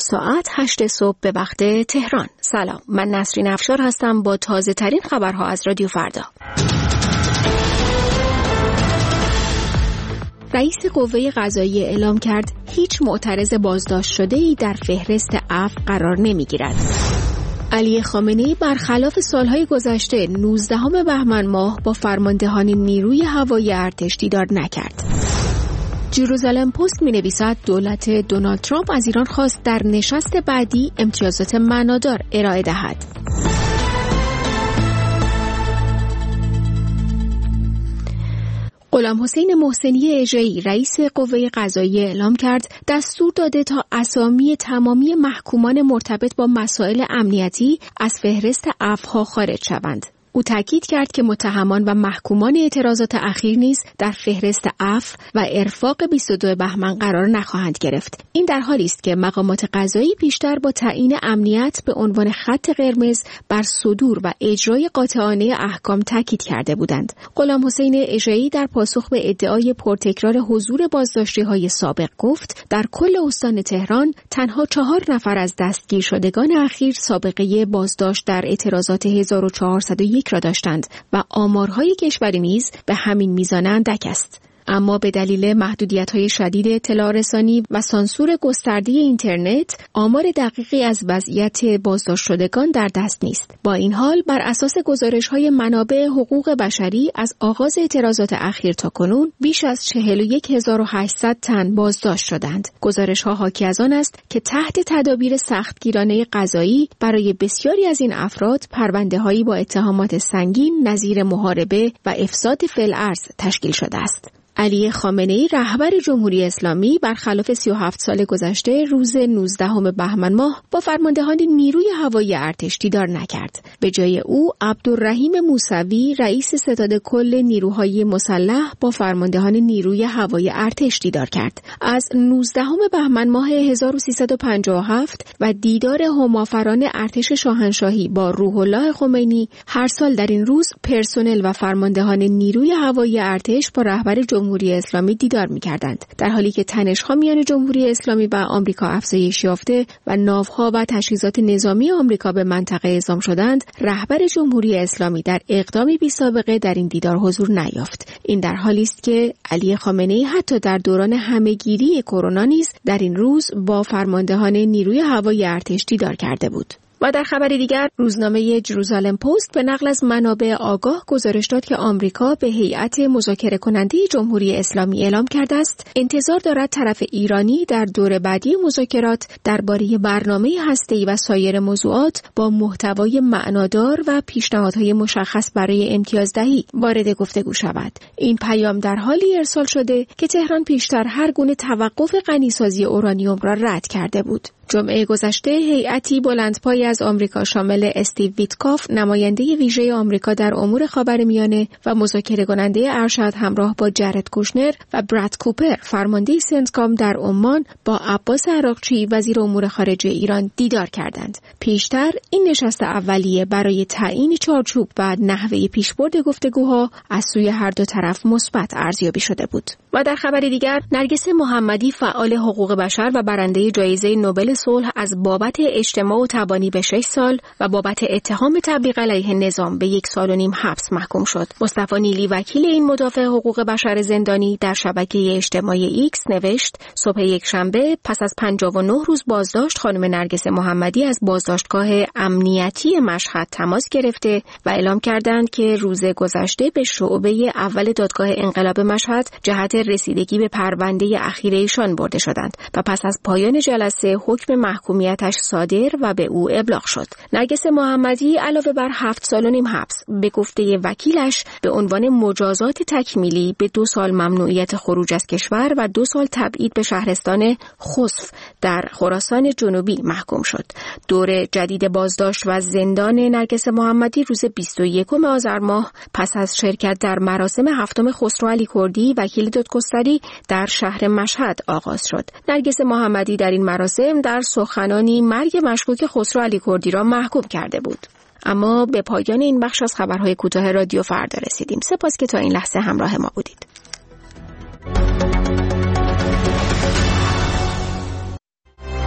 ساعت 8 صبح به وقت تهران. سلام، من نسرین افشار هستم با تازه ترین خبرها از رادیو فردا. رئیس قوه قضاییه اعلام کرد هیچ معترض بازداشت شده‌ای در فهرست عفو قرار نمی‌گیرد. علی خامنه‌ای برخلاف سالهای گذشته 19 بهمن ماه با فرماندهان نیروی هوایی ارتش دیدار نکرد. جروزالم پست می‌نویسد دولت دونالد ترامپ از ایران خواست در نشست بعدی امتیازات معنادار ارائه دهد. غلامحسین محسنی اژه‌ای رئیس قوه قضاییه اعلام کرد دستور داده تا اسامی تمامی محکومان مرتبط با مسائل امنیتی از فهرست عفوها خارج شوند. او تاکید کرد که متهمان و محکومان اعتراضات اخیر نیز در فهرست عفو و ارفاق 22 بهمن قرار نخواهند گرفت. این در حالی است که مقامات قضایی پیشتر با تعیین امنیت به عنوان خط قرمز بر صدور و اجرای قاطعانه احکام تاکید کرده بودند. غلامحسین اژه‌ای در پاسخ به ادعای پرتکرار حضور بازداشتی‌های سابق گفت در کل استان تهران تنها 4 نفر از دستگیر شدگان اخیر سابقه بازداشت در اعتراضات 1401 را داشتند و آمارهای کشوری نیز به همین میزان اندک است. اما به دلیل محدودیت‌های شدید اطلاع رسانی و سانسور گسترده اینترنت، آمار دقیقی از وضعیت بازداشت شدگان در دست نیست. با این حال، بر اساس گزارش‌های منابع حقوق بشری از آغاز اعتراضات اخیر تا کنون، بیش از 41800 تن بازداشت شدند. گزارش‌ها حاکی از آن است که تحت تدابیر سختگیرانه قضایی برای بسیاری از این افراد پرونده‌هایی با اتهامات سنگین نظیر محاربه و افساد فی‌الارض تشکیل شده است. علی خامنه‌ای رهبر جمهوری اسلامی برخلاف 37 سال گذشته روز 19 بهمن ماه با فرماندهان نیروی هوایی ارتش دیدار نکرد. به جای او عبدالرحیم موسوی رئیس ستاد کل نیروهای مسلح با فرماندهان نیروی هوایی ارتش دیدار کرد. از 19 بهمن ماه 1357 و دیدار همافران ارتش شاهنشاهی با روح الله خمینی هر سال در این روز پرسنل و فرماندهان نیروی هوایی ارتش با رهبر جمهوری اسلامی دیدار می‌کردند، در حالی که تنش‌ها میان جمهوری اسلامی و آمریکا افزایش یافته و ناوها و تجهیزات نظامی آمریکا به منطقه اعزام شدند. رهبر جمهوری اسلامی در اقدامی بی‌سابقه در این دیدار حضور نیافت. این در حالی است که علی خامنه‌ای حتی در دوران همه‌گیری کرونا نیز در این روز با فرماندهان نیروی هوایی ارتش دیدار کرده بود. و در خبر دیگر، روزنامه جروزالم پست به نقل از منابع آگاه گزارش داد که آمریکا به هیئت مذاکره کننده جمهوری اسلامی اعلام کرده است انتظار دارد طرف ایرانی در دور بعدی مذاکرات درباره برنامه هسته‌ای و سایر موضوعات با محتوای معنادار و پیشنهادهای مشخص برای امتیازدهی وارد گفتگو شود. این پیام در حالی ارسال شده که تهران پیشتر هر گونه توقف غنیسازی اورانیوم را رد کرده بود. جمعه گذشته هیئتی بلندپای از آمریکا شامل استیو ویتکاف نماینده ویژه آمریکا در امور خاورمیانه و مذاکره کننده ارشد همراه با جرد کوشنر و براد کوپر فرمانده سنتکام در عمان با عباس عراقچی وزیر امور خارجه ایران دیدار کردند. پیشتر این نشست اولیه برای تعیین چارچوب و نحوه پیشبرد گفتگوها از سوی هر دو طرف مثبت ارزیابی شده بود. و در خبر دیگر، نرگس محمدی فعال حقوق بشر و برنده جایزه نوبل صلح از بابت اجتماع و تبانی به 6 سال و بابت اتهام تبلیغ علیه نظام به 1.5 سال حبس محکوم شد. مصطفی نیلی وکیل این مدافع حقوق بشر زندانی در شبکه اجتماعی ایکس نوشت صبح یکشنبه پس از 59 روز بازداشت خانم نرگس محمدی از بازداشتگاه امنیتی مشهد تماس گرفته و اعلام کردند که روز گذشته به شعبه اول دادگاه انقلاب مشهد جهت رسیدگی به پرونده اخیر ایشان برده شدند و پس از پایان جلسه حکم محکومیتش صادر و به او ابلاغ شد. نرگس محمدی علاوه بر 7 سال و نیم حبس به گفته وکیلش به عنوان مجازات تکمیلی به 2 سال ممنوعیت خروج از کشور و 2 سال تبعید به شهرستان خسف در خراسان جنوبی محکوم شد. دور جدید بازداشت و زندان نرگس محمدی روز 21 آذر ماه پس از شرکت در مراسم 7 خسرو علی کردی وکیل دادگستری در شهر مشهد آغاز شد. نرگس محمدی در این مراسم در سخنانی مرگ مشکوک خسرو علی کردی را محکوم کرده بود. اما به پایان این بخش از خبرهای کوتاه رادیو فردا رسیدیم. سپاس که تا این لحظه همراه ما بودید.